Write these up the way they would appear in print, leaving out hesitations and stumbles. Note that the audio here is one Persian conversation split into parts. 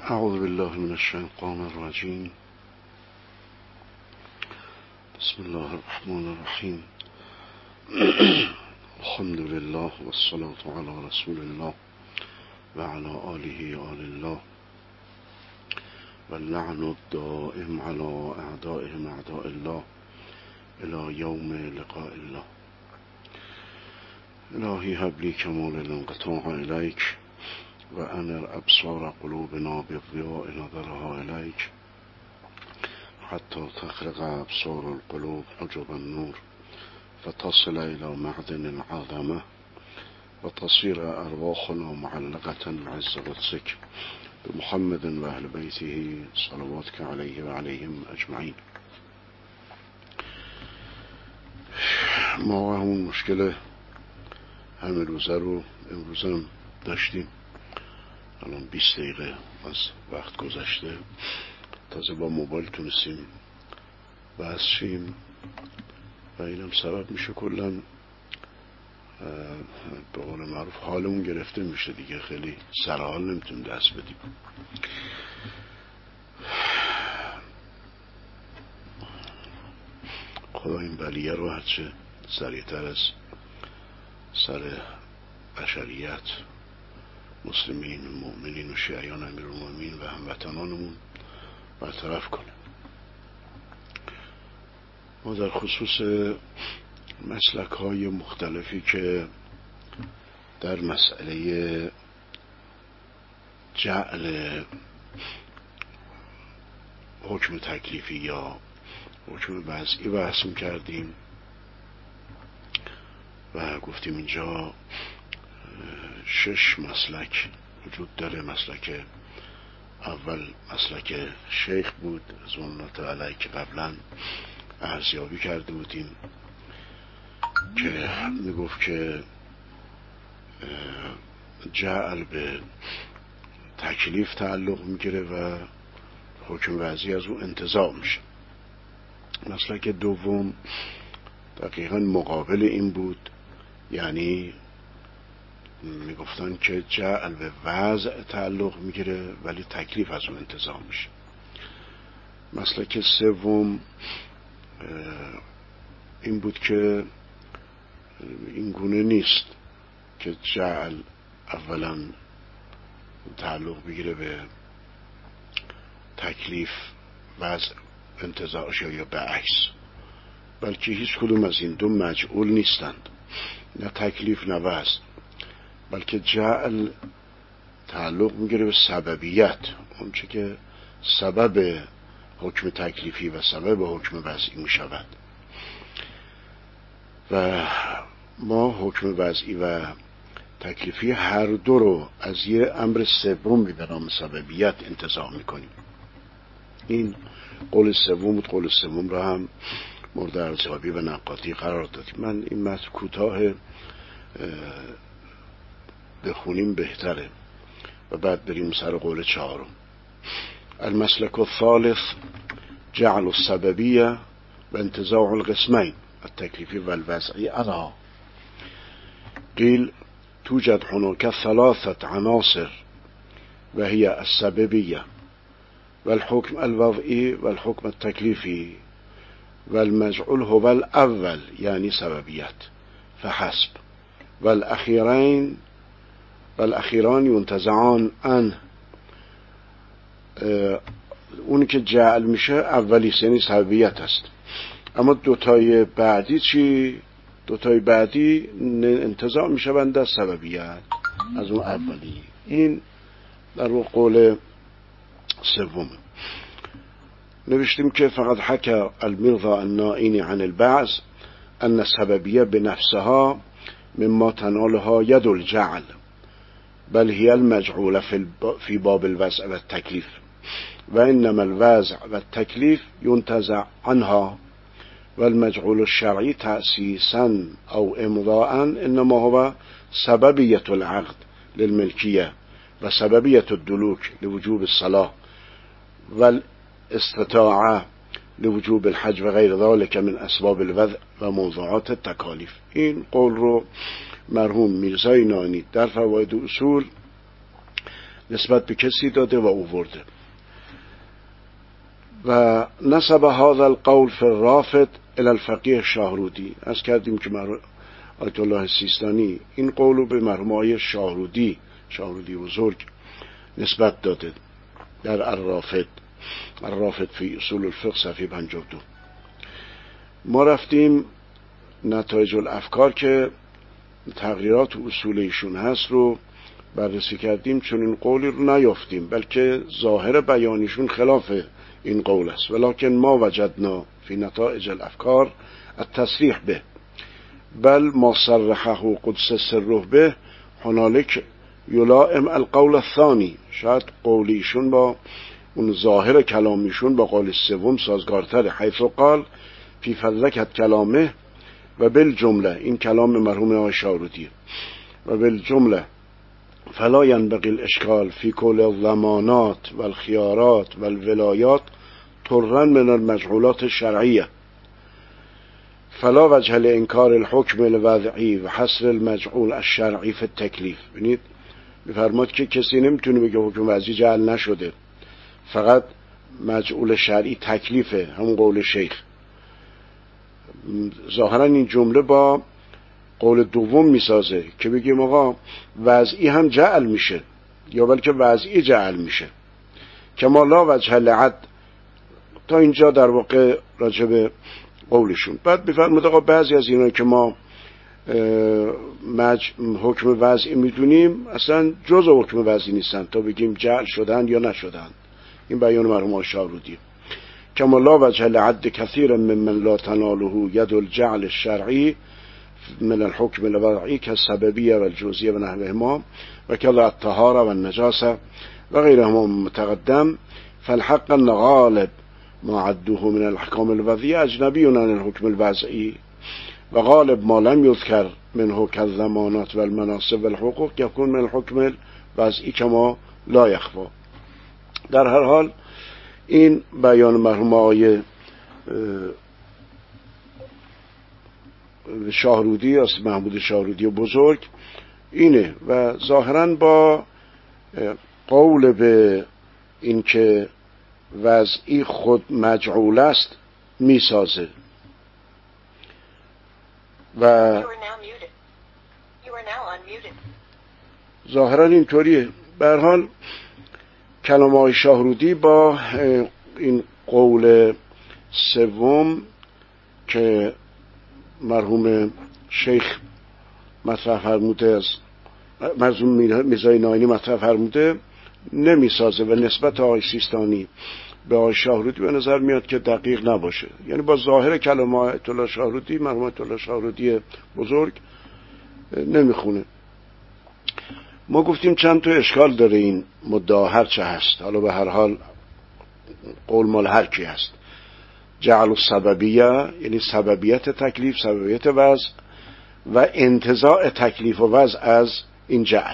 اعوذ بالله من الشیطان الرجیم. بسم الله الرحمن الرحیم. الحمد لله والصلاة على رسول الله و علی آله آل الله و اللعن الدائم على اعدائهم اعداء الله الى یوم لقاء الله. الهی هب لی کمال الانقطاع الیک و انر ابصار قلوبنا بضیاء نظرها الیک حتی تخرق ابصار القلوب حجب النور فتصل الى معدن العظمه و تصير ارواحنا معلقه بعز قدسك بمحمد و اهل بیته صلواتك علیه و علیهم اجمعین. ما همون مشکل همه روزه رو امروز هم داشتیم. الان 20 دقیقه از وقت گذشته، تازه با موبایل تونستیم بحث شیم و اینم سبب میشه کلا به قول معروف حالمون گرفته میشه دیگه، خیلی سرحال نمیتونیم دست بدیم. خدا این بلیه رو هرچه سریعتر از سر بشریت، مسلمین، مؤمنین و شیعیان امیرالمومنین و هموطنانمون برطرف کنه. ما در خصوص مسلک های مختلفی که در مسئله جعل حکم تکلیفی یا حکم وضعی بحث کردیم و گفتیم اینجا 6 مسلک وجود داره. مسلک اول مسلک شیخ بود رضوان‌الله علیه که قبلا ارزیابی کرده بودیم که میگفت که جعل به تکلیف تعلق میگیره و حکم وضعی از او انتزاع میشه. مسلک دوم دقیقا مقابل این بود، یعنی میگفتن که جعل به وضع تعلق میگیره ولی تکلیف از اون انتزاع میشه. مسلک سوم این بود که این گونه نیست که جعل اولا تعلق بگیره به تکلیف وضع انتزاعش یا به عکس، بلکه هیچ کدوم از این دو مجعول نیستند، نه تکلیف نه وضع، بلکه جعل تعلق میگیره به سببیت، اون چه که سبب حکم تکلیفی و سبب حکم وضعی میشود و ما حکم وضعی و تکلیفی هر دو رو از یه امر سومی به نام سببیت انتزاع میکنیم. این قول سوم بود. قول سوم رو هم مورد ارزیابی و نقاطی قرار دادیم. من این متن کوتاه بخونیم بهتره و بعد بریم سر قول چهارم. المسلک الثالث جعل السببیه و انتزاع القسمین التکلیفی و الوضعی علا. قیل توجد هناك 3 عناصر و هي السببیه و الحکم الوضعی و الحکم التکلیفی و المجعول هو الاول یعنی سببیت فحسب و الاخیران ينتزعان عنه. اونی که جعل میشه اولیست یعنی سببیت است، اما دوتای بعدی چی؟ دوتای بعدی انتزاع میشوند از سببیت از اون اولی. این در قول سوم نوشتیم که فقط حكى المرضى النائین عن البعض ان السببیه بنفسها مما تنالها ید الجعل بل هي المجعول في باب الوضع والتكليف وإنما الوضع والتكليف ينتزع عنها والمجعول الشرعي تأسيسا أو إمضاء إنما هو سببية العقد للملكية وسببية الدلوك لوجوب الصلاة والاستطاعة لوجوب الحج وغير ذلك من اسباب الوضع و موضوعات التکالیف. این قول رو مرحوم میرزای نانی در فواید اصول نسبت به کسی داده و اوورده. و نسب هذا القول فی الرافد الی الفقیه شاهرودی. از کردیم که آیت الله سیستانی این قولو به مرحوم آقای شاهرودی بزرگ نسبت داده در الرافد فی اصول الفقه صفحه 52. ما رفتیم نتایج الافکار که تغییرات اصول ایشون هست رو بررسی کردیم، چون این قولی رو نیافتیم، بلکه ظاهر بیانیشون خلاف این قول است. ولکن ما وجدنا فی نتایج الافکار التصریح به بل ما صرحه قدس سره به هنالک یلائم القول الثانی. شاید قولیشون با اون ظاهر کلامیشون با قول سوم سازگارتره. حیث قال فی فلکت کلامه و بالجمله، این کلام مرحوم آقای شاهرودی، و بالجمله فلا ينبغي الاشکال فی کل الضمانات والخیارات والولایات طرا من المجهولات الشرعیه فلا وجه لانکار الحکم الوضعی و حصر المجعول الشرعی فی التکلیف. ببینید میفرماد که کسی نمیتونه بگه حکم وضعی جعل نشده، فقط مجعول شرعی تکلیفه، همون قول شیخ. ظاهرا این جمله با قول دوم میسازه که بگیم آقا وضعی هم جعل میشه، یا بلکه وضعی جعل میشه، که ما لا وجه لعد. تا اینجا در واقع راجب قولشون. بعد بفرمود آقا بعضی از اینا که ما حکم وضعی میدونیم اصلا جز حکم وضعی نیستن تا بگیم جعل شدن یا نشدن. این بیان مرحوم شاهرودی. کما لا وجه لعد کثیر ممن لا تناله ید الجعل الشرعی من الحکم الوضعی که السببیه و الجزئیه و نحوهما و کذا الطهاره و النجاسه و غیرهما متقدم. فالحق ان غالب ما عدوه من الاحکام الوضعیه اجنبی عن الحکم الوضعی و غالب ما لم یذکر منه كالضمانات والمناصب والحقوق یکون من الحکم الوضعی کما لا یخفی. در هر حال این بیان مرحوم آقای شاهرودی است، محمود شاهرودی بزرگ اینه، و ظاهرا با قول به این که وضعی خود مجعول است میسازه. و ظاهرا اینطوریه. به هر حال کلام آقای شاهرودی با این قول سوم که مرحوم شیخ مطرح فرموده، از مرحوم میرزای ناینی مطرح فرموده نمیسازه و نسبت آقای سیستانی به آقای شاهرودی به نظر میاد که دقیق نباشه. یعنی با ظاهر کلام آیت الله شاهرودی، مرحوم آیت الله شاهرودی بزرگ نمیخونه. ما گفتیم چند تا اشکال داره این مدعا هر چه هست. حالا به هر حال قول مال هر کی هست. جعل السببیه یعنی سببیت تکلیف، سببیت وضع و انتزاع تکلیف و وضع از این جعل.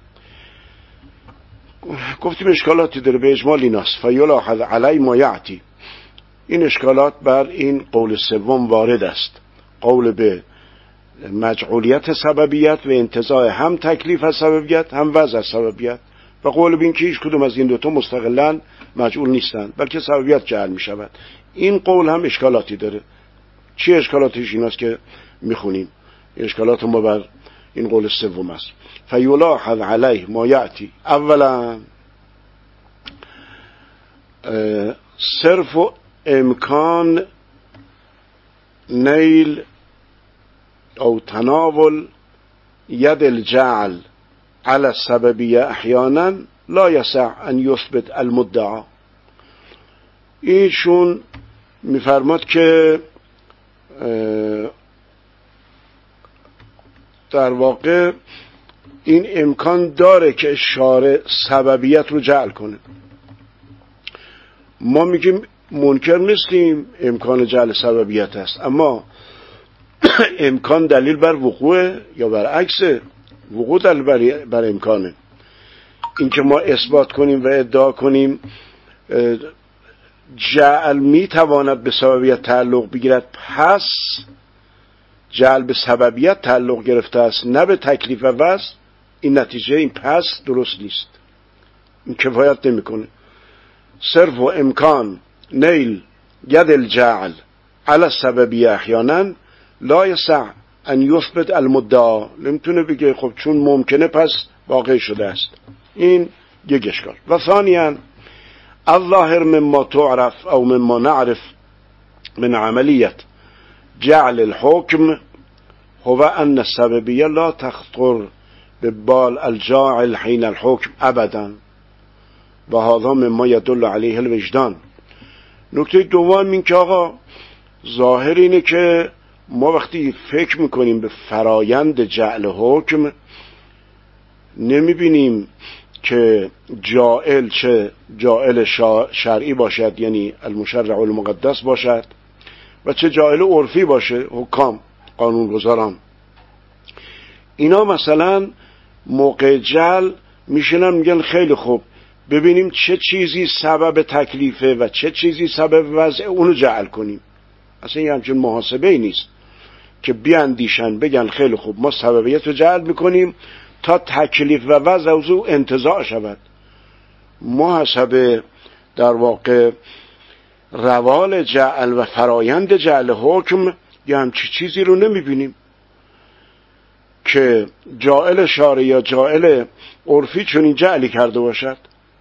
گفتیم اشکالاتی داره به اجمال ایناست. فیلاحظ علی ما یعتی. این اشکالات بر این قول سوم وارد است. قول به مجعولیت سببیت و انتزاع هم تکلیف از سببیت هم وضع از سببیت، و قول به این که هیچ کدوم از این دوتا مستقلاً مجعول نیستند بلکه سببیت جعل می شود. این قول هم اشکالاتی داره. چی اشکالاتش ایناست که میخونیم؟ اشکالات ما بر این قول سوم است. فیلاحظ علیه ما یعتی. اولا صرف امکان نیل او تناول ید الجعل على السببیه احیانا لا یصح ان یثبت المدعا. ایشون میفرماد که در واقع این امکان داره که شارع سببیت رو جعل کنه. ما میگیم منکر نیستیم امکان جعل سببیت است، اما امکان دلیل بر وقوع یا برعکس وقوع دلیل بر امکانه. این که ما اثبات کنیم و ادعا کنیم جعل میتواند به سببیت تعلق بگیرد، پس جعل به سببیت تعلق گرفته است نه به تکلیف و وضع، این نتیجه این پس درست نیست. این کفایت نمیکنه. صرف و امکان نیل ید الجعل على السببیه احیانا لا یسع ان یثبت المدعا. نمیتونه بگه خب چون ممکنه پس واقع شده است. این یک اشکال. و ثانیاً الظاهر مما تعرف او مما نعرف من عملية جعل الحكم هو أن السببية لا تخطر ببال الجاعل حين الحكم أبدا وهذا مما يدل عليه الوجدان. نکته دوم این که آقا ظاهر اینه که ما وقتی فکر میکنیم به فرایند جعل حکم نمیبینیم که جائل چه جائل شرعی باشد یعنی المشرع المقدس باشد و چه جائل عرفی باشه حکام قانونگذاران. اینا مثلا موقع جعل میشنن میگن خیلی خوب ببینیم چه چیزی سبب تکلیفه و چه چیزی سبب وضع اونو جعل کنیم. اصلا یه همچون محاسبه ای نیست که بیاندیشن بگن خیلی خوب ما سببیت رو جعل میکنیم تا تکلیف و وضع او انتزاع شود. محاسبه در واقع روال جعل و فرایند جعل حکم یا همچی چیزی رو نمیبینیم که جائل شارع یا جائل عرفی چنین جعلی کرده باشد.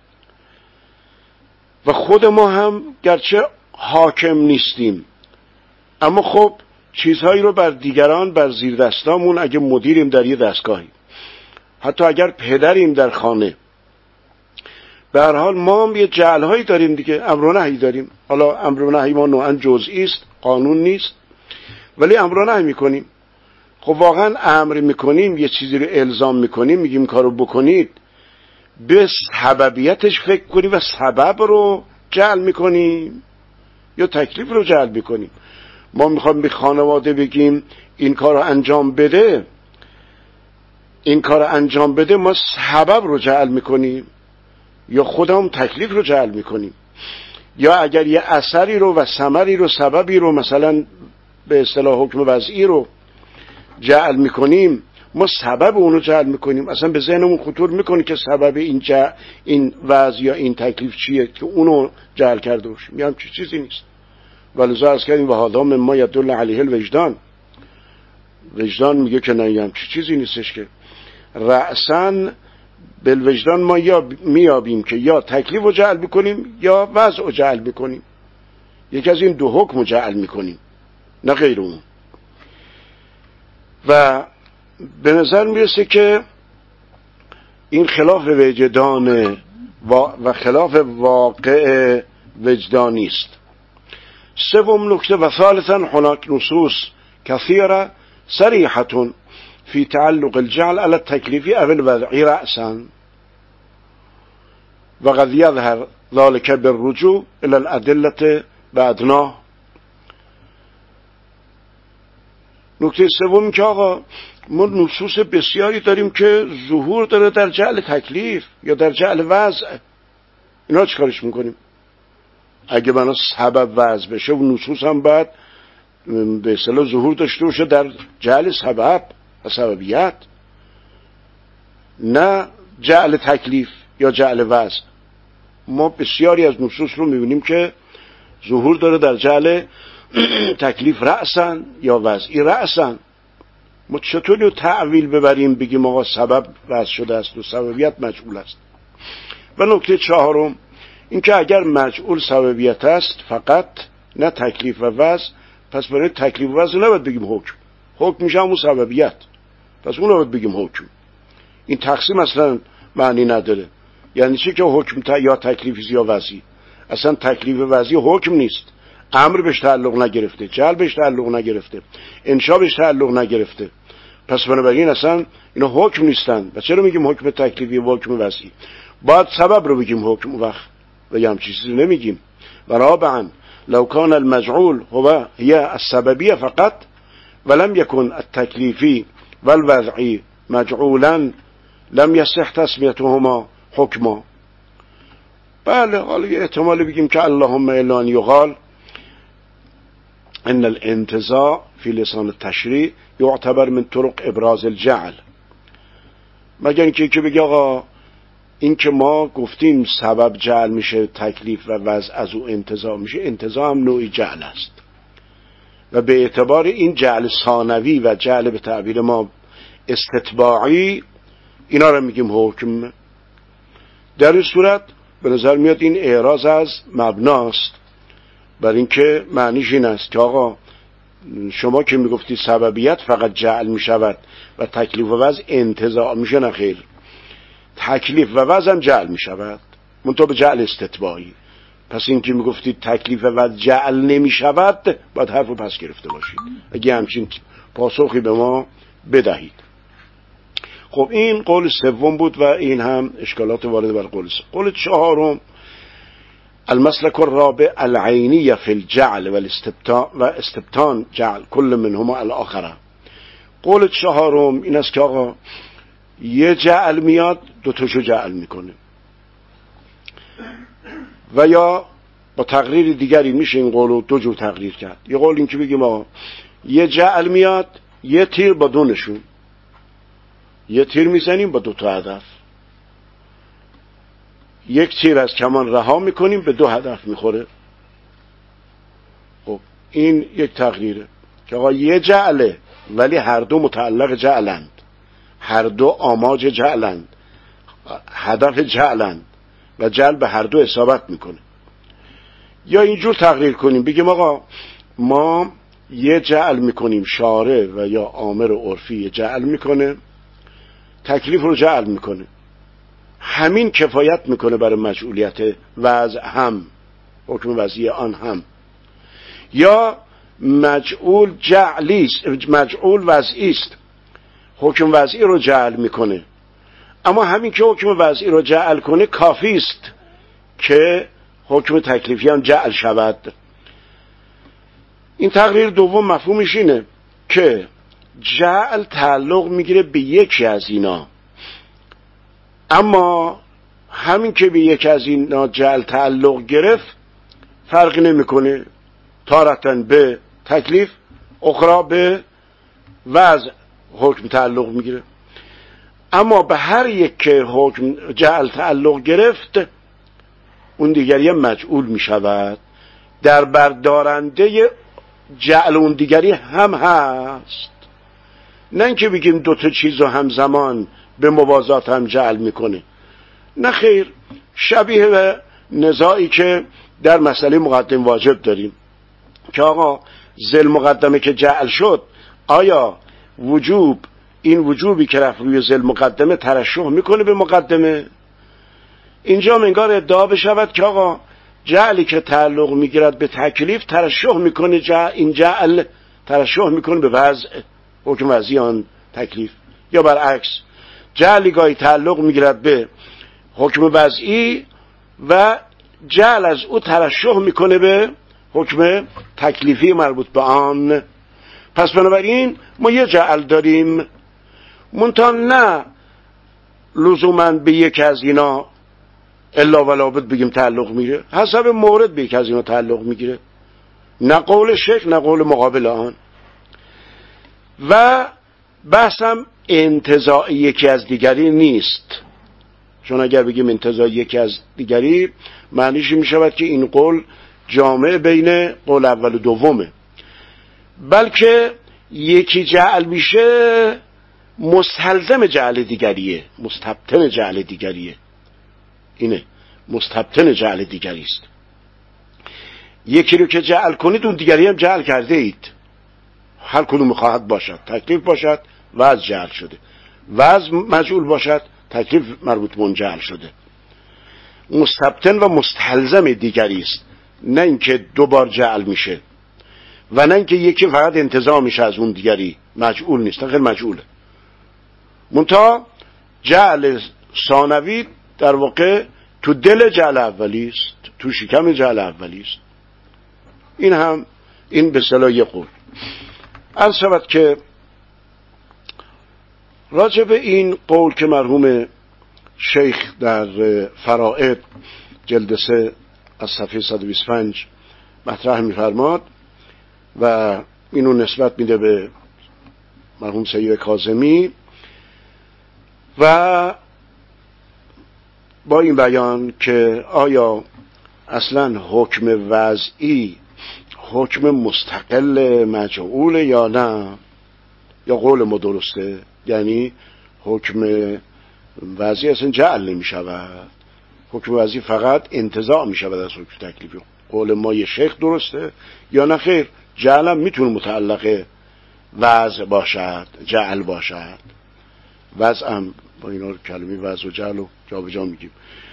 و خود ما هم گرچه حاکم نیستیم اما خب چیزهایی رو بر دیگران بر زیر دستامون اگه مدیریم در یه دستگاهی حتی اگر پدریم در خانه به هر حال ما هم یه جعل‌هایی داریم دیگه، امر و نهی داریم. حالا امر و نهی ما نوعاً جزئی است، قانون نیست، ولی امر و نهی میکنیم. خب واقعا امر میکنیم، یه چیزی رو الزام میکنیم، میگیم کارو بکنید، به سببیتش فکر کنیم و سبب رو جعل میکنیم یا تکلیف رو جعل میکنیم. ما میخوایم به خانواده بگیم این کار رو انجام بده، این کار رو انجام بده، ما سبب رو جعل میکنیم یا خودمون تکلیف رو جعل میکنیم. یا اگر یه اثری رو و ثمری رو سببی رو مثلا به اصطلاح حکم وضعی رو جعل میکنیم، ما سبب اونو جعل میکنیم. اصلا به ذهنمون خطور میکنه که سبب این وضع یا این تکلیف چیه که اونو جعل کرده باشیم. میگم چه چیزی نیست. ولذا از کردیم و هذا مما يدل علیه الوجدان. وجدان میگه که نه، یه چه چیزی نیستش که رأساً بالوجدان ما یا میابیم که یا تکلیف رو جعل میکنیم یا وضع رو جعل میکنیم. یکی از این دو حکم رو جعل میکنیم نه غیر اون. و به نظر میرسه که این خلاف وجدان و خلاف واقع وجدانی است. سوم نکته و ثالثا هناك نصوص كثيرة صريحة في تعلق الجعل على التكليف أو الوضع رأسا وقد يظهر ذلك بالرجوع إلى الأدلة بأدناه. نکته سوم که آقا ما نصوص بسیاری داریم که ظهور داره در جعل تکلیف یا در جعل وضع. اینا چیکارش میکنیم؟ اگه بنا سبب وضع بشه و نصوص هم باید به اصطلاح ظهور داشته باشه در جعل سبب و سببیت، نه جعل تکلیف یا جعل وضع. ما بسیاری از نصوص رو میبینیم که ظهور داره در جعل تکلیف رأسن یا وضعی رأسن. ما چطوری رو تعویل ببریم بگیم آقا سبب وضع شده است و سببیت مجعول است؟ و نکته چهارم این که اگر مجعول سببیت است فقط نه تکلیف و وضع، پس برای تکلیف و وضع نباید بگیم حکم. حکم میشه همون سببیت، پس اون نباید بگیم حکم. این تقسیم اصلا معنی نداره. یعنی چی که حکم یا تکلیفی یا وضعی؟ اصلا تکلیف و وضعی حکم نیست. امر بهش تعلق نگرفته، جعل بهش تعلق نگرفته، انشاء بهش تعلق نگرفته. پس بنابراین اصلا اینا حکم نیستن. و چرا میگیم حکم تکلیفی و حکم وضعی؟ باید سبب رو بگیم حکم وقت و یه همچین چیزی نمیگیم. و رابعا لو كان المجعول هي السببية فقط ولم يكن التكليفي والوضعي مجعولا لم يصح تسميتهما حكما. بله، حالا یه احتمالی بگیم که اللهم الا ان يقال ان الانتزاع في لسان التشريع يعتبر من طرق ابراز الجعل. مگر اینکه بگه آقا این که ما گفتیم سبب جعل میشه تکلیف و وضع از او انتزاع میشه، انتزاع هم نوعی جعل است و به اعتبار این جعل ثانوی و جعل به تعبیر ما استتباعی اینا رو میگیم حکم. در این صورت به نظر میاد این اعراض از مبناست، بر اینکه معنیش این است که آقا شما که میگفتی سببیت فقط جعل میشود و تکلیف و وضع انتزاع میشه، نه خیر، تکلیف و وضع هم جعل میشود منتها به جعل استتباعی. پس این که میگفتید تکلیف و وضع جعل نمیشود باید حرف رو پس گرفته باشید اگه همچین پاسخی به ما بدهید. خب این قول سوم بود و این هم اشکالات وارد بر قول سوم. قول چهارم المسلك الرابع العینی فی الجعل و استبطان جعل کل منهما الاخره. قول چهارم این است که آقا یه جعل میاد دوتاشو جعل میکنه، و یا با تقریر دیگری میشه این قول رو دو جور تقریر کرد. یه قول این که بگیم آقا یه جعل میاد یه تیر با دو نشون، یه تیر میزنیم با دو تا هدف، یک تیر از کمان رها میکنیم به دو هدف میخوره. خب این یک تقریره که آقا یه جعله ولی هر دو متعلق جعلند، هر دو آماج جعلند، هدف جعلند و جعل به هر دو اصابت میکنه. یا اینجور تقریر کنیم بگیم آقا ما یه جعل میکنیم، شارع و یا آمر عرفی جعل میکنه، تکلیف رو جعل میکنه، همین کفایت میکنه برای مجعولیت وضع هم، حکم وضعی آن هم. یا مجعول جعلیست، مجعول وضعی است، حکم وضعی رو جعل میکنه، اما همین که حکم وضعی رو جعل کنه کافی است که حکم تکلیفی هم جعل شود. این تقریر دوم مفهومش اینه که جعل تعلق میگیره به یکی از اینا، اما همین که به یکی از اینا جعل تعلق گرفت فرقی نمیکنه، تارتن به تکلیف اخرى به وضع حکم تعلق میگیره. اما به هر یک که حکم جعل تعلق گرفت اون دیگری مجعول میشود، در بردارنده جعل اون دیگری هم هست. نه اینکه بگیم دوتا چیز رو همزمان به موازات هم جعل میکنه، نه خیر، شبیه به نزاعی که در مسئله مقدم واجب داریم که آقا ذل مقدمه که جعل شد، آیا وجوب، این وجوبی که رفت روی ذل مقدمه ترشح میکنه به مقدمه؟ اینجا منگار ادعا بشود که آقا جعلی که تعلق میگیرد به تکلیف ترشح میکنه، این جعل ترشح میکنه به وضع، حکم وضعی آن تکلیف. یا برعکس جعلی گاهی تعلق میگیرد به حکم وضعی و جعل از او ترشح میکنه به حکم تکلیفی مربوط به آن. پس بنابراین ما یه جعل داریم، منتها نه لزوما به یک از اینا الا ولا بد بگیم تعلق میگیره، حسب مورد به یک از اینا تعلق میگیره، نه قول شیخ نه قول مقابل آن. و بحثم انتزاع یکی از دیگری نیست، چون اگر بگیم انتزاع یکی از دیگری معنیش می شود که این قول جامع بین قول اول و دومه، بلکه یکی جعل میشه مستلزم جعل دیگریه، مستبطن جعل دیگریه، اینه مستبطن جعل دیگری است. یکی رو که جعل کنید اون دیگری هم جعل کرده اید، هر کدوم خواهد باشد، تکلیف باشد وضع جعل شده، وضع مجعول باشد تکلیف مربوط به اون جعل شده، مستبطن و مستلزم دیگری است، نه اینکه دوبار جعل میشه و نه اینکه یکی فقط انتزاع میشه از اون دیگری، مجعول نیست، غیر مجعوله. منتها جعل ثانوی در واقع تو دل جعل اولی است، تو شکم جعل اولی است. این هم این به اصطلاح یک قول. عرض شود که راجع به این قول که مرحوم شیخ در فرائد جلد 3 از صفحه 125 مطرح می‌فرماد و اینو نسبت میده به مرحوم سید کاظمی و با این بیان که آیا اصلا حکم وضعی حکم مستقل مجعول یا نه، یا قول ما درسته، یعنی حکم وضعی اصلا جعل نمی شود، حکم وضعی فقط انتزاع می شود از حکم تکلیفی. قول ما یه شیخ درسته یا نه خیر؟ جعل هم میتونه متعلق وضع باشد، جعل باشد. وضع هم با اینا کلمه وضع و جعل رو جا به جا میگیم.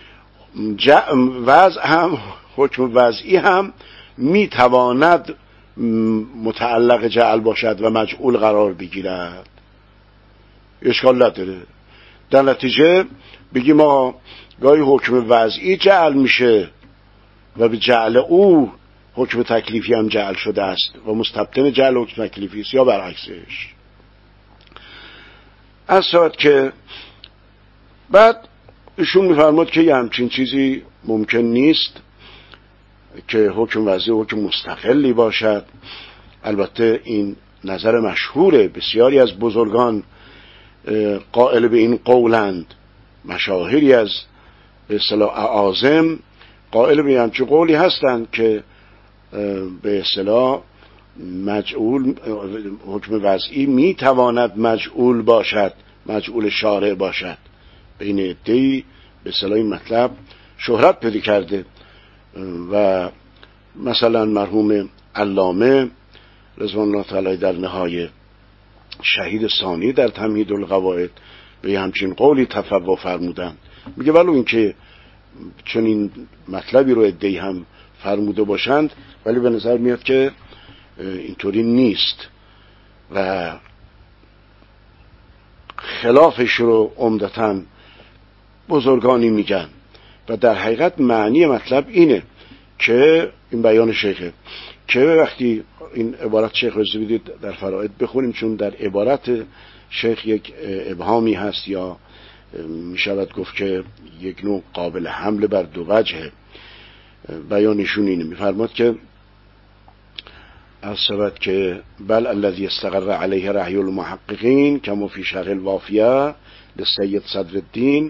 وضع هم، حکم وضعی هم میتواند متعلق جعل باشد و مجعول قرار بگیرد، اشکال نداره. در نتیجه بگیم ما گاهی حکم وضعی جعل میشه و به جعل او حکم تکلیفی هم جعل شده است و مستبطن جعل حکم تکلیفی است، یا برعکسش. از ساعت که بعد ایشون میفرماد که یه همچین چیزی ممکن نیست که حکم وضعی حکم مستقلی باشد. البته این نظر مشهوره، بسیاری از بزرگان قائل به این قولند، مشاهیری از به اصطلاح اعاظم قائل به همچین قولی هستند که به اصطلاح مجعول، حکم وضعی میتواند مجعول باشد، مجعول شارع باشد. بین عده‌ای به اصطلاح این مطلب شهرت پیدا کرده و مثلا مرحوم علامه رضوان الله تعالی در نهایه شهید ثانی در تمهید القواعد به همچین قولی تفوه فرمودن. میگه ولو اینکه چون این مطلبی رو عده‌ای هم فرموده باشند، ولی به نظر میاد که اینطوری نیست و خلافش رو عمدتاً بزرگانی میگن. و در حقیقت معنی مطلب اینه که این بیان شیخه که وقتی این عبارت شیخ رو بدید در فرائد بخونیم، چون در عبارت شیخ یک ابهامی هست یا میشود گفت که یک نوع قابل حمل بر دو وجهه. بیانشون اینه، میفرماد که الصبت که بل الذي استقر علیه رأی المحققین کما فی شرح الوافیه للسید صدر الدین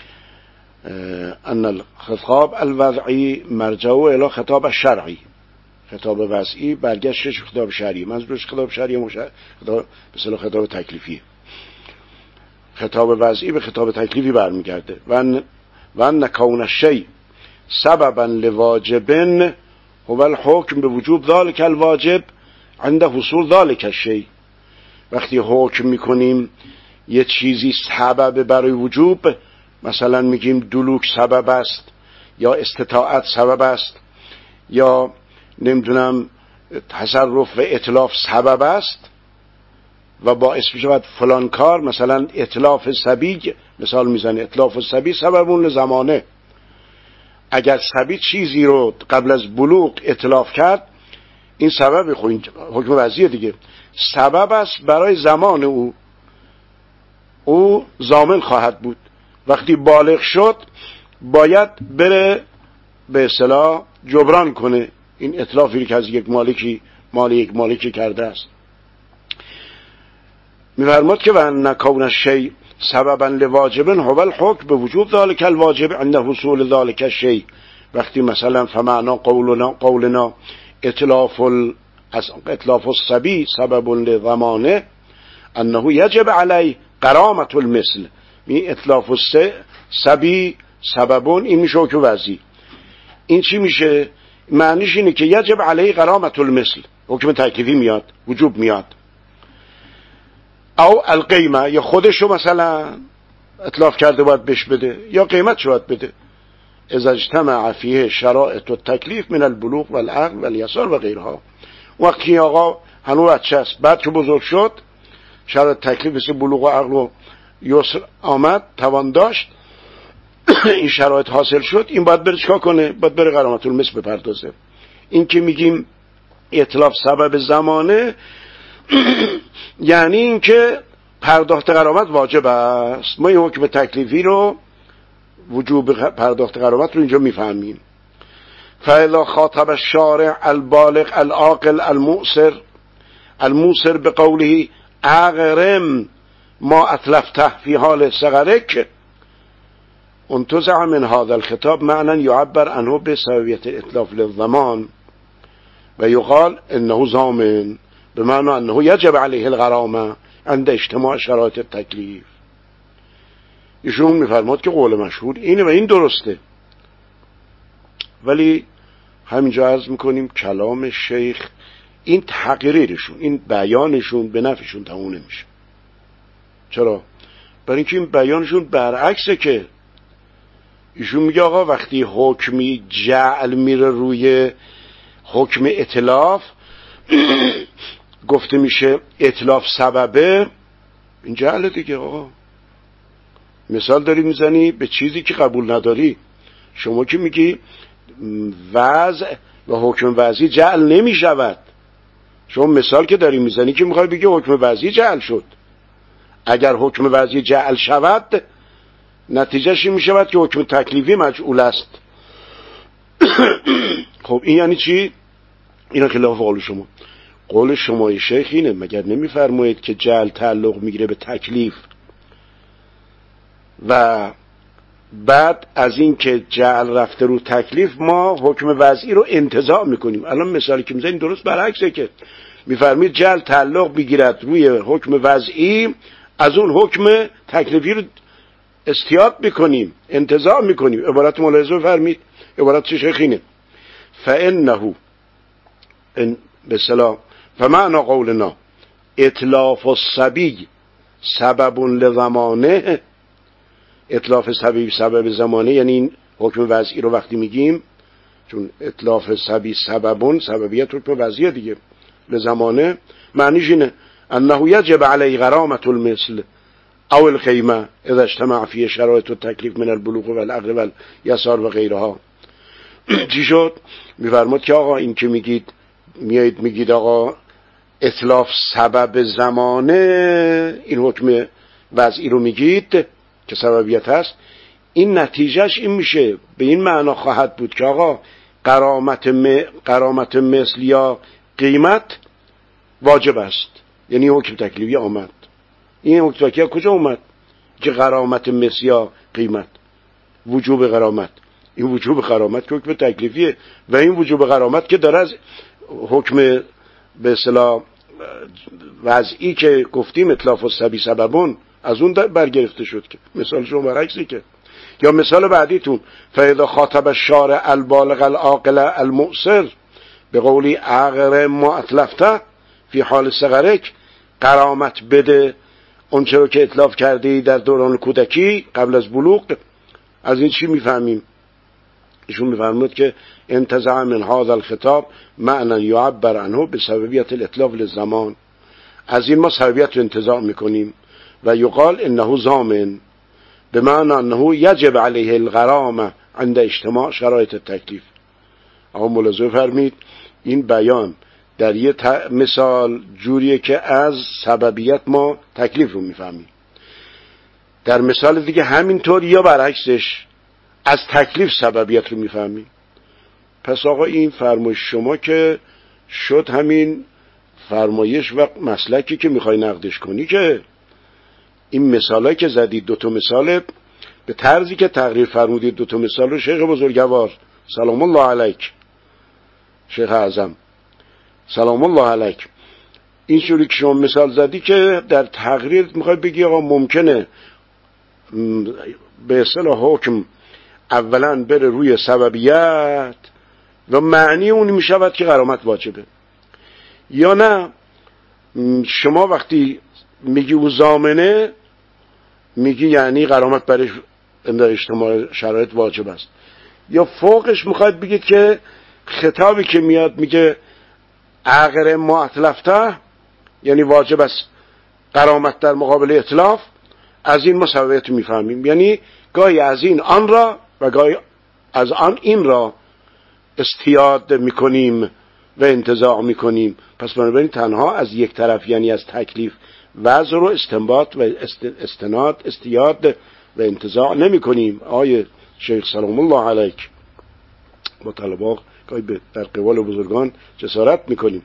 ان الخطاب الوضعی مرجع الی خطاب الشرعی. خطاب وضعی برگشتش خطاب شرعی، منظورش خطاب شرعی خطاب مثلا خطاب تکلیفی. خطاب وضعی به خطاب تکلیفی برمیگرده. و ان کون الشیء سببا لواجب هو الحکم به وجوب ذلك الواجب عند حصول ذلك الشیء. وقتی حکم میکنیم یه چیزی سبب برای وجوب، مثلا میگیم دلوک سبب است یا استطاعت سبب است یا نمیدونم تصرف و اتلاف سبب است و باعث میشود فلان کار، مثلا اتلاف سبی، مثال میزنه اتلاف سبی سببون لزمانه. اگر سبی چیزی رو قبل از بلوغ اتلاف کرد، این سبب حکم وضعیه دیگه، سبب است برای زمان او ضامن خواهد بود. وقتی بالغ شد باید بره به اصطلاح جبران کنه این اتلافی که از یک مالکی مال یک مالکی کرده است. می‌فرماد که وان کون الشیء سببا لواجب هو الحکم به وجوب ذلك الواجب عند حصول ذلك الشیء. وقتی مثلا فمعنا قولنا اتلاف الصبی سبب لضمانه انه یجب علی غرامة المثل. می اتلاف الصبی سببون، این میشه حکم وضعی. این چی میشه؟ معنیش اینه که یجب علی غرامة المثل، حکم تکلیفی میاد، وجوب میاد. او القیمه، یا خودشو مثلا اتلاف کرده باید بهش بده یا قیمتشو باید بده. اذا اجتمع فیه شرائط التکلیف من البلوغ والعقل والیسار و غیرها. وقتی آقا هنوز بچه است، بعد که بزرگ شد شرایط تکلیف مثل بلوغ و عقل و یسر آمد، توان داشت، این شرایط حاصل شد، این باید بره چکار کنه؟ باید بره غرامة المثل بپردازه. این که میگیم اتلاف سبب زمانه یعنی این که پرداخت غرامت واجب است. ما این حکم تکلیفی رو، وجوب پرداخت غرامت رو اینجا میفهمیم. فاذا خاطب الشارع البالغ العاقل الموسر بقوله اغرم ما اتلفته فی حال صغرک، انتزع من هذا الخطاب معنى يعبر عنه بسببية الإتلاف للضمان ويقال إنه ضامن بمعنى أنه يجب عليه الغرامة عند اجتماع شرایط التکلیف. ایشون میفرماد که قول مشهور اینه و این درسته، ولی همینجا عرض میکنیم کلام شیخ این تقریرشون، این بیانشون به نفعشون تموم نمیشه. چرا؟ برای اینکه این بیانشون برعکسه. که ایشون میگه آقا وقتی حکمی جعل میره روی حکم اتلاف گفته میشه اتلاف سببه، این جعل دیگه. آقا مثال داری میزنی به چیزی که قبول نداری. شما که میگی وضع و حکم وضعی جعل نمیشود، شما مثال که داری میزنی که میخوای بگی حکم وضعی جعل شد. اگر حکم وضعی جعل شود نتیجهش این میشود که حکم تکلیفی مجعول است. خب این یعنی چی؟ این خلاف قول شما. قول شما شیخ اینه، مگر نمیفرمایید که جعل تعلق میگیره به تکلیف و بعد از این که جعل رفته رو تکلیف ما حکم وضعی رو انتزاع میکنیم. الان مثالی که میزنید درست برعکسه، که میفرمید جعل تعلق بگیرد روی حکم وضعی، از اون حکم تکلیفی رو استیاد میکنیم، انتزاع میکنیم. عبارت ملاحظه فرمید، عبارت شیخ اینه فانه ان بسلا فمعنى قولنا اتلاف الصبی سبب لضمانه. اتلاف صبی سبب زمانه یعنی این حکم وضعی رو وقتی میگیم، چون اتلاف صبی سببون سببیت حکم وضعی دیگه لزمانه، معنیش اینه انه یجب علی غرامة المثل او القیمه اذا اجتمع فی شرایط التکلیف من البلوغ والعقل والیسار و غیرها. چی شد؟ میفرماد که آقا این که میگید میگید آقا اتلاف سبب زمانه، این حکم وضعی رو میگید که سببیت هست، این نتیجهش این میشه، به این معنا خواهد بود که آقا غرامت مثل یا قیمت واجب است. یعنی حکم تکلیفی آمد. این حکم تکلیفی کجا اومد که غرامت مثل یا قیمت؟ وجوب غرامت. این وجوب غرامت که حکم تکلیفیه و این وجوب غرامت که داره از حکم به اصطلاح وضعی که گفتیم اتلاف الصبی سببون از اون برگرفته شد. که مثال شما برعکسی. که یا مثال بعدیتون فاذا خاطب الشارع البالغ العاقل المؤثر به قولی عقر ما اتلفته فی حال صغرک، غرامت بده اون چرا که اتلاف کردی در دوران کودکی قبل از بلوغ. از این چی میفهمیم؟ ایشون میفرمود که انتزع من هذا الخطاب معنی یعبر عنه بسببیت الاتلاف للزمان. از این ما سببیت رو انتزاع میکنیم و یقال انه ضامن به معنی انه یجب علیه الغرامه عند اجتماع شرایط التکلیف. اما ملاحظه فرمید این بیان در یه مثال جوریه که از سببیت ما تکلیف رو میفهمیم، در مثال دیگه همینطور یا برعکسش از تکلیف سببیت رو میفهمیم. پس آقا این فرمایش شما که شد همین فرمایش و مسلکی که میخوای نقدش کنی، که این مثالایی که زدید دوتا مثال به طرزی که تقریر فرمودید دوتا مثال رو شیخ بزرگوار سلام الله علیک، شیخ اعظم سلام الله علیک، این شوری که شما مثال زدی که در تقریر میخوای بگی آقا ممکنه به اصطلاح حکم اولا بره روی سببیت و معنی اون میشود که غرامت واجبه، یا نه شما وقتی میگی او ضامنه میگی یعنی غرامت برای اجتماع شرایط واجب است، یا فوقش میخواید بگید که خطابی که میاد میگه عقر ما اتلفته یعنی واجب است غرامت در مقابل اتلاف. از این ما سببیت میفهمیم، یعنی گاهی از این آن را و گاهی از آن این را استیاد میکنیم و انتزاع میکنیم. پس بنابراین تنها از یک طرف یعنی از تکلیف وضع رو استنباط و استناد استیاد و انتزاع نمی کنیم. آیه شیخ سلام الله علیک با طلبا در قبال بزرگان جسارت میکنیم.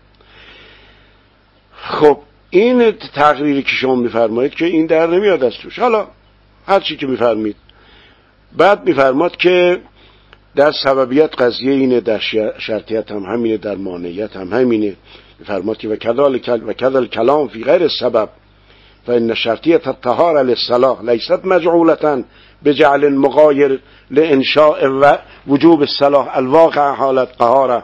خب این تقریری که شما میفرمایید که این در نمیاد از توش، حالا هر چی که میفرمید بعد میفرماد که در سببیت قضیه اینه، در شرطیت هم همینه، در مانعیت هم همینه. میفرماد که و کذل کلام فی غیر السبب فإن شرطیت الطهارة للصلاة لیست مجعولة بجعل مغایر لانشاء وجوب الصلاة الواقع حالت طهارة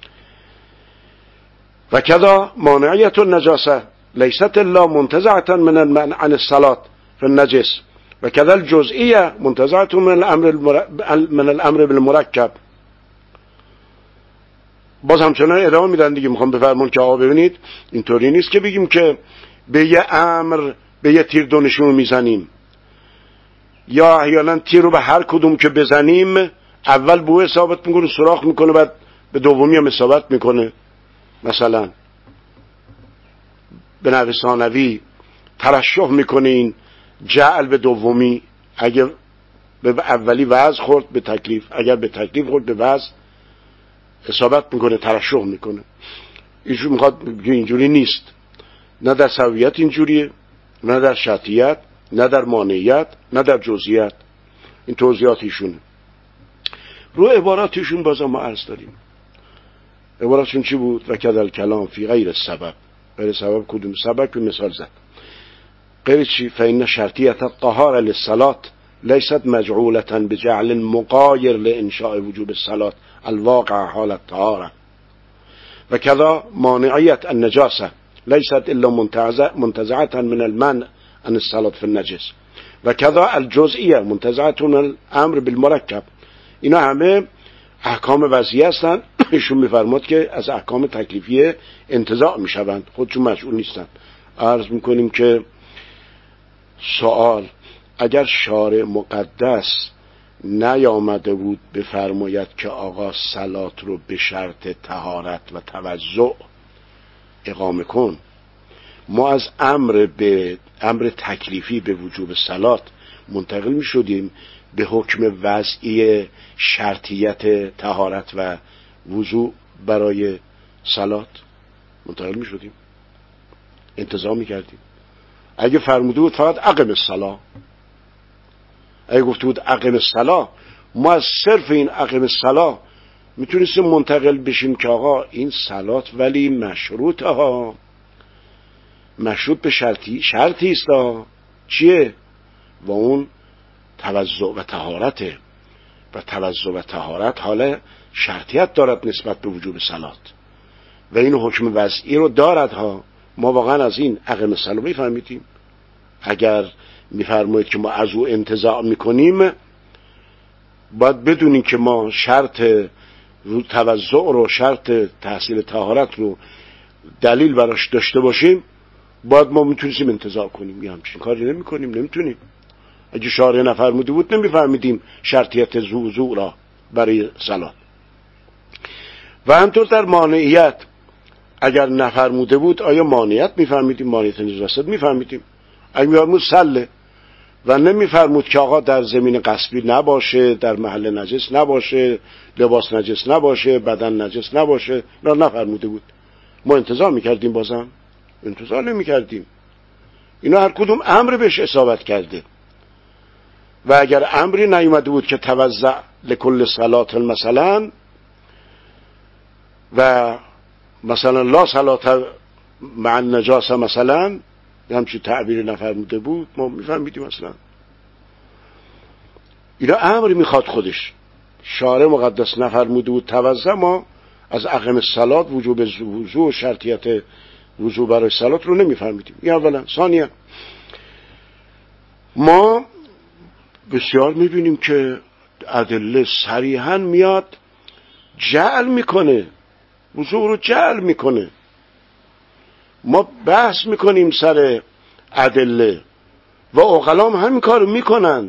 و کذا مانعیت النجاسة لیست الا منتزعة من المنع عن الصلاة في النجس و کذا الجزئیه منتزعة من الامر بالمرکب. باز همچنان ادامه میدن دیگه. میخوام بفرمون که آقا ببینید اینطوری نیست که بگیم که به یه امر به یه تیر دو نشون میزنیم، یا احیانا تیر رو به هر کدوم که بزنیم اول بوه ثابت میکنه، سوراخ میکنه، بعد به دومی هم ثابت میکنه. مثلا به نحو ثانوی ترشح میکنین جعل به دومی، اگر به اولی وضع خورد به تکلیف، اگر به تکلیف خورد به وضع اصابت میکنه، ترشح میکنه. اینجوری میخواد اینجوری نیست، نه در سببیت اینجوریه، نه در شرطیت، نه در مانعیت، نه در جزئیت. این توضیحاتیشونه. رو عباراتیشون بازم ما عرض داریم. عباراتشون چی بود؟ و کذل کلام فی غیر السبب. غیر سبب کدوم سبب که مثال زد؟ غیر چی؟ فإن شرطیت الطهارة للصلاة لیست مجعولة بجعل مغایر لانشاء وجوب الصلاة الواقع حال الطهارة و کذا مانعیت النجاسة لیست الا منتزعة من المنع عن الصلاة في النجس و کذا الجزئیه منتزعة من الامر بالمرکب. اینا همه احکام وضعی هستن. ایشون میفرماد که از احکام تکلیفی انتزاع میشوند، خودشون مجعول نیستن. عرض میکنیم که سوال: اگر شارع مقدس نیامده بود بفرماید که آقا صلات رو به شرط طهارت و توضؤ اقامه کن، ما از امر تکلیفی به وجوب صلات منتقل می شدیم به حکم وضعی شرطیت طهارت و وضوء برای صلات منتقل می شدیم، انتظام می کردیم. اگه فرموده بود فقط اقم الصلاة، اگه گفته بود اقم الصلاة، ما از صرف این اقم الصلاة میتونستیم منتقل بشیم که آقا این صلات ولی مشروطه ها، مشروط به شرطی است ها. چیه؟ و اون توضؤ و طهارته. و توضؤ و طهارت حال شرطیت دارد نسبت به وجوب صلات و این حکم وضعی رو دارد ها. ما واقعا از این اقم الصلاة میفهمیدیم. اگر میفرمایید که ما از او انتزاع میکنیم، باید بدونیم که ما شرط توضؤ رو، شرط تحصیل طهارت رو دلیل براش داشته باشیم، باید ما میتونیم انتزاع کنیم. یه همچین کاری نمیتونیم. اگه شارع نفرموده بود نمیفهمیدیم شرطیت وضوء را برای صلات. و همطور در مانعیت اگر نفرموده بود آیا مانعیت میفهمیدیم؟ مانعیت نجاست میفهمیدیم. اگه میفرمود سله و نمیفرمود که آقا در زمین غصبی نباشه، در محل نجس نباشه، لباس نجس نباشه، بدن نجس نباشه، نه نفرموده بود، ما انتظار میکردیم؟ بازم انتظار نمیکردیم. اینا هر کدوم امر بهش اصابت کرده. و اگر امری نیومده بود که توضع لکل صلات مثلا، و مثلا لا صلات مع النجاسه مثلا، همچین تعبیر نفرموده بود، ما میفهمیدیم اصلا. اینا امر میخواد خودش. شارع مقدس نفرموده بود توضع، ما از اقم الصلاة وجوب وضوء و شرطیت وضوء برای صلات رو نمیفهمیدیم. این اولا. ثانیا ما بسیار میبینیم که ادله صریحاً میاد جعل میکنه، وضوء رو جعل میکنه. ما بحث میکنیم سر ادله و عقلام همین کارو میکنند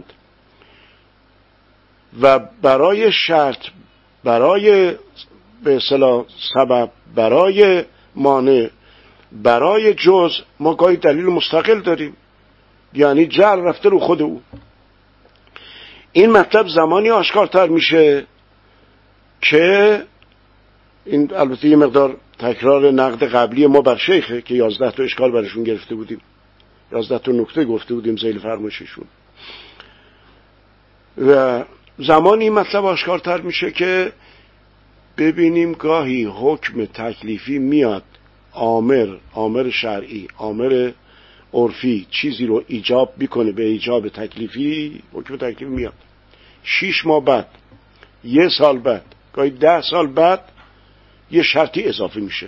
و برای شرط، برای به اصطلاح سبب، برای مانع، برای جزء ما گاهی دلیل مستقل داریم. یعنی جعل رفته رو خود او. این مطلب زمانی آشکارتر میشه که این البته یه مقدار تکرار نقد قبلی ما بر شیخه که 11 تا اشکال برشون گرفته بودیم، 11 تا نکته گفته بودیم ذیل فرمایششون. و زمانی مطلب آشکارتر میشه که ببینیم گاهی حکم تکلیفی میاد، آمر شرعی، آمر عرفی چیزی رو ایجاب میکنه به ایجاب تکلیفی، حکم تکلیفی میاد 6 ماه بعد، 1 سال بعد، گاهی 10 سال بعد یه شرطی اضافه میشه،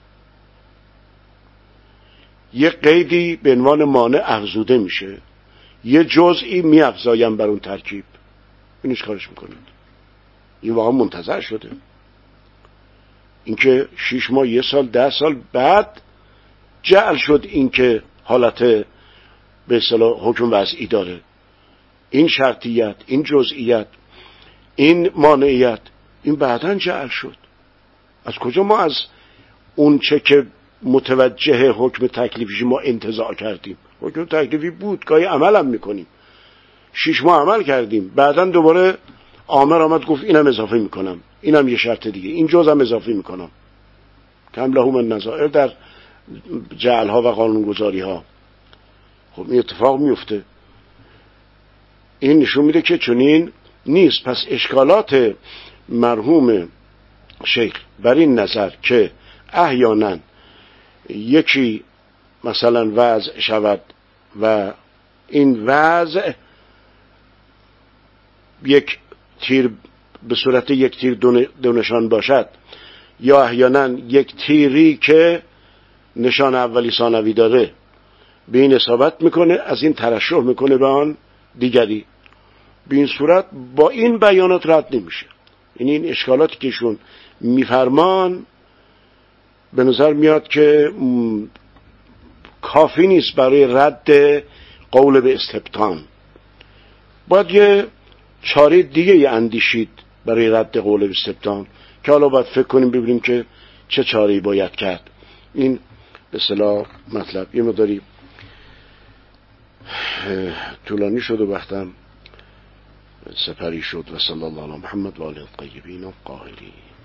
یه قیدی به عنوان مانع افزوده میشه، یه جزئی میافزایم بر اون ترکیب. اینش کارش میکنید. این واقعا منتظر شده. اینکه 6 ماه، 1 سال، 10 سال بعد جعل شد اینکه حالت به اصطلاح حکم وضعی داره. این شرطیت، این جزئیت، این مانعیت، این بعداً جعل شد. از کجا ما از اون چه که متوجه حکم تکلیفی ما انتزاع کردیم؟ حکم تکلیفی بود، گاهی عمل هم میکنیم، 6 ماه عمل کردیم، بعداً دوباره آمر آمد گفت اینم اضافه میکنم، اینم یه شرط دیگه، این جزءم اضافه میکنم. کم لهم النظائر در جعلها و قانونگذاری ها. خب این اتفاق میفته. این نشون میده که چنین نیست. پس اشکالات مرحوم شیخ بر این نظر که احیانا یکی مثلا وضع شود و این وضع یک تیر به صورت یک تیر دو نشان باشد، یا احیانا یک تیری که نشان اولی ثانوی داره به این اصابت میکنه، از این ترشح میکنه به آن دیگری. به این صورت با این بیانات رد نمیشه. این اشکالاتی که ایشون میفرمان به نظر میاد که کافی نیست برای رد قول به استبطان. باید یه چاره دیگه اندیشید برای رد قول به استبطان که حالا باید فکر کنیم ببینیم که چه چاره‌ای باید کرد. این به اصطلاح مطلب یه مقداری طولانی شد و وقتم سپری شد. و صلی الله علی محمد و آله الطیبین الطاهرین.